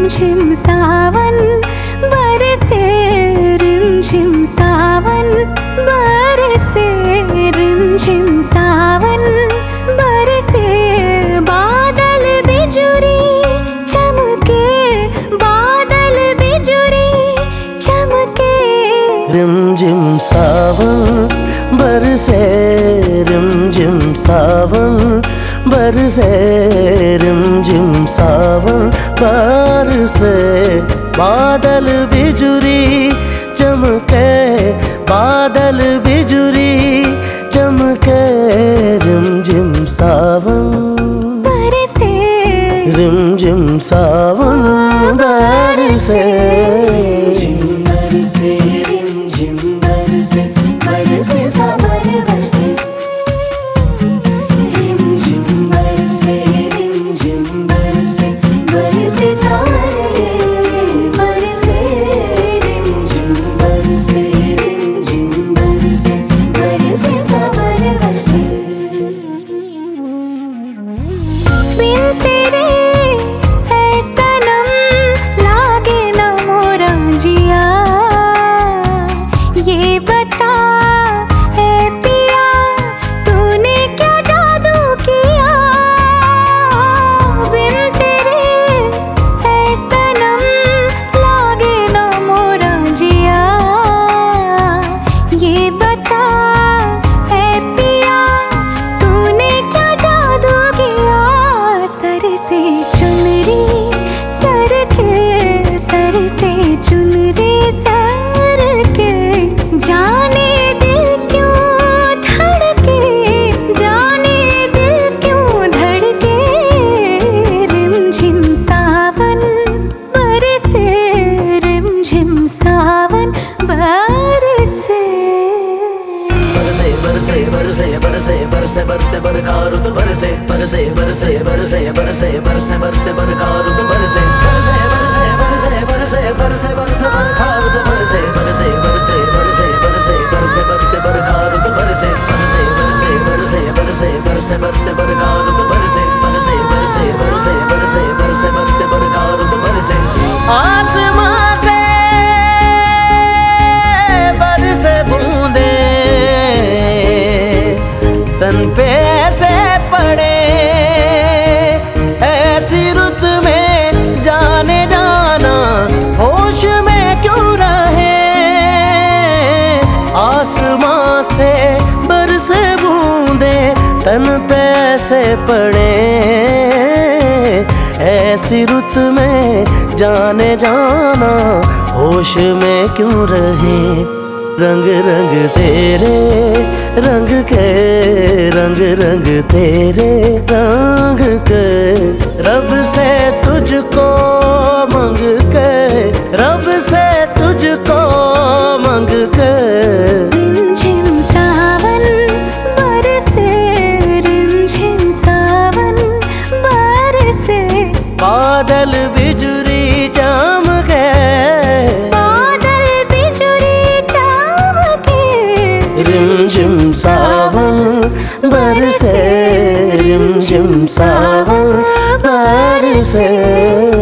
रिमझिम सावन बरसे, रिमझिम सावन बरसे, रिमझिम सावन बरसे। बादल बिजुरी चमके, बादल बिजुरी चमके। रिमझिम सावन बरसे, रिमझिम सावन बरसे, रिमझिम सावन बरसे। बादल बिजुरी चमके, बादल बिजुरी चमके। रिमझिम सावन बरसे, रिमझिम सावन बरसे। बरसे, रिमझिम बरसे, बरसे सावन बरसे। रिमझिम बरसे, रिमझिम बरसे, बरसे सावन बरसे। रिमझिम बरसे, रिमझिम बरसे, बरसे सावन बरसे। बिन तेरे है सनम लागे न मोरा जिया। ये बता है पिया तूने क्या जादू किया। बिन तेरे है सनम लागे न मोरा जिया। ये बता है पिया तूने क्या जादू किया। सर से चुनरी सर के, सर से चुनरी सर के। जाने दिल क्यों धड़के, जाने दिल क्यों धड़के। रिमझिम सावन बरसे, रिमझिम सावन बरसे। बरसे बरसे बरसे बरसे बरसे बरसे बरखा रुत बरसे, बरसे बरसे बरसे बरसे बरसे बरसे बरखा रुत बरसे। बरसे बरसे बरसे बरसे बरसे बरसे बरखा रुत बरसे, बरसे बरसे बरसे बरसे बरसे बरसे बरखा रुत बरसे। बरसे बरसे बरसे बरसे बरसे बरसे बरखा रुत बरसे, बरसे बरसे बरसे बरसे बरसे बरसे बरखा रुत बरसे। आसमां से बरसे बूंदे तन पे से पड़े। ऐसी रुत में जाने जाना होश में क्यों रहे। आसमां से बरसे बूंदे तन पे से पड़े। ऐसी रुत में जाने जाना होश में क्यों रहे। रंग रंग तेरे रंग के, रंग रंग तेरे रंग के। रब से तुझको मंग के, रब से तुझको मंग के। रिमझिम सावन बरसे, रिमझिम सावन बरसे। बादल बिजुरी चमके, बादल बिजुरी चमके। रिमझिम सावन बरसे, रिमझिम सावन बरसे।